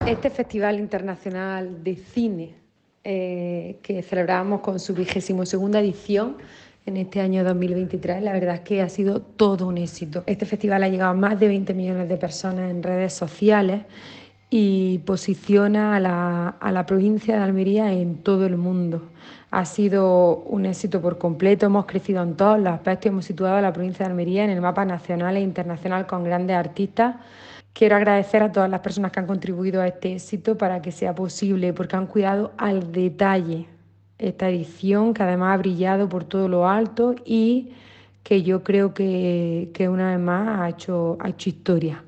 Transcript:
Este Festival Internacional de Cine que celebramos con su 22ª edición en este año 2023, la verdad es que ha sido todo un éxito. Este festival ha llegado a más de 20 millones de personas en redes sociales y posiciona a la provincia de Almería en todo el mundo. Ha sido un éxito por completo, hemos crecido en todos los aspectos y hemos situado a la provincia de Almería en el mapa nacional e internacional con grandes artistas. Quiero agradecer a todas las personas que han contribuido a este éxito para que sea posible, porque han cuidado al detalle esta edición, que además ha brillado por todo lo alto y que yo creo que una vez más ha hecho historia.